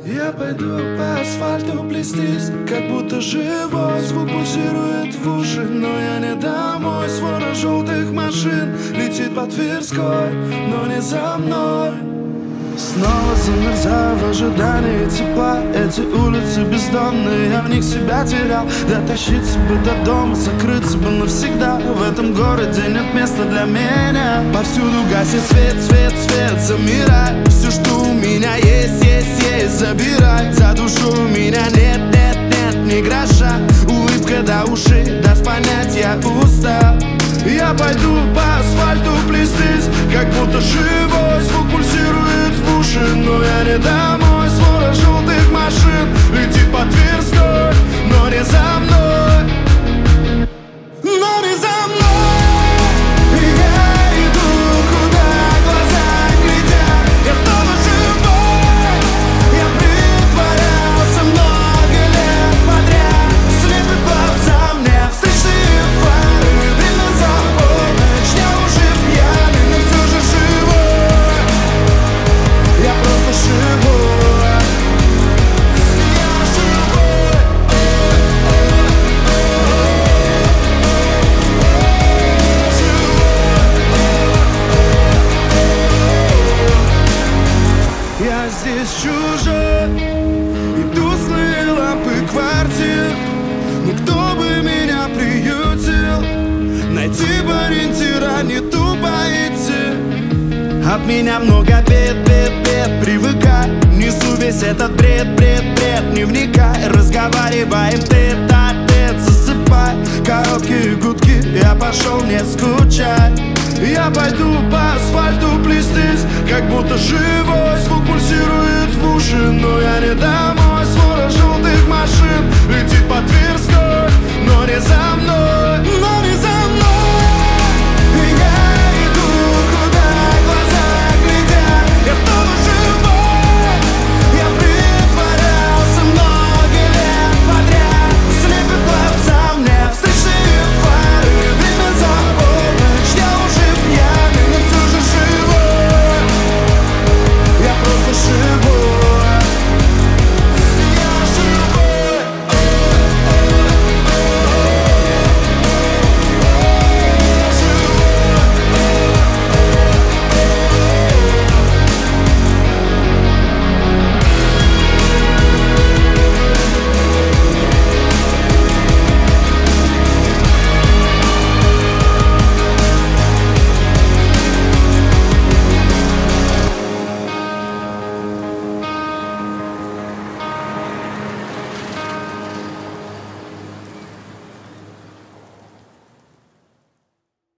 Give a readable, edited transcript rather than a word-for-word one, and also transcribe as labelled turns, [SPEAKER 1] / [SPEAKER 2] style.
[SPEAKER 1] Я пойду по асфальту плестись, как будто живой. Звук пульсирует в уши, но я не домой. Свора желтых машин летит по Тверской, но не за мной. Снова замерзаю в ожидании тепла. Эти улицы бездомные, я в них себя терял. Дотащиться бы до дома, закрыться бы навсегда. В этом городе нет места для меня. Повсюду гасит свет, свет, свет, замирай. Все, что у меня есть, есть, есть, забирай. За душу у меня нет, нет, нет, ни гроша. Улыбка до ушей даст понять, я устал. Я пойду по асфальту плестись, как будто живой. Звук пульсирует в уши, но я не домой. Свора желтых машин летит по Тверской, но не за мной. Но не за мной. Я иду, куда глаза глядят. Я снова живой. Я притворялся много лет подряд. Слепы глаза мне встречные фары. Время за полночь, я уже пьяный, но все же живой. Я просто живой. Я живой. Я здесь чужой, и тусклые лампы квартир. Но кто бы меня приютил? Найти бы ориентира, не тупо идти. От меня много бед, бед, бед, привыкай. Несу весь этот бред, бред, бред, не вникай. Разговариваем тет-а-тет, засыпай. Короткие гудки, я пошел, не скучай. Я пойду по асфальту плестись, как будто живой. Звук пульсирует в уши, но я не дам.